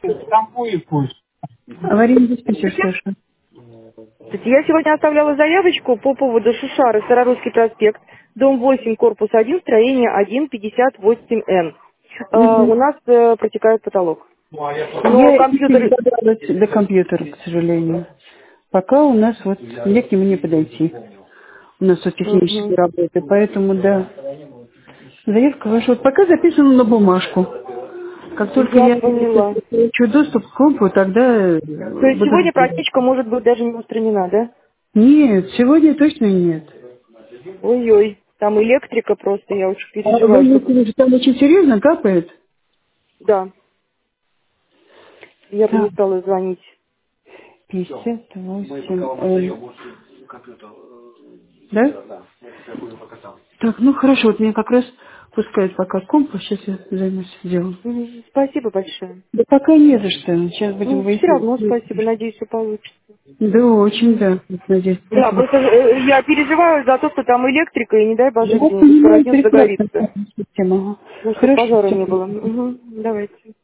Аварийный диспетчер, слышу. Здравствуйте. Я сегодня оставляла заявочку по поводу Шушары, Старорусский проспект, дом 8, корпус 1, строение 1, 58Н. Угу. У нас протекает потолок. Но Я еще не компьютер... добралась до компьютера, к сожалению. Пока у нас вот мне к нему не подойти. У нас тут технические Мгм. работы, поэтому да. Заявка ваша вот пока записана на бумажку. Как только Я я поняла. получу доступ к компу, тогда То есть буду сегодня разбирать. протечка может быть даже не устранена, да? Нет, сегодня точно нет. Ой-ой, там электрика просто, я очень А вы переживаю, имеете в чтобы... виду, что там очень серьезно капает? Да, я бы не Так, стала звонить. 58. Да? Так, ну хорошо, вот меня как раз пускают пока комп, сейчас я займусь делом. Спасибо большое. Да пока не за что, сейчас будем Ну, все равно выяснять. спасибо, надеюсь, все получится. Да, очень, да, надеюсь. Да, Спасибо. просто я переживаю за то, что там электрика, и не дай боже Я где-нибудь понимаю скоротнет, прекрасно загорится. эту систему. Ну, чтобы Хорошо, пожара всё. не было. Угу, давайте.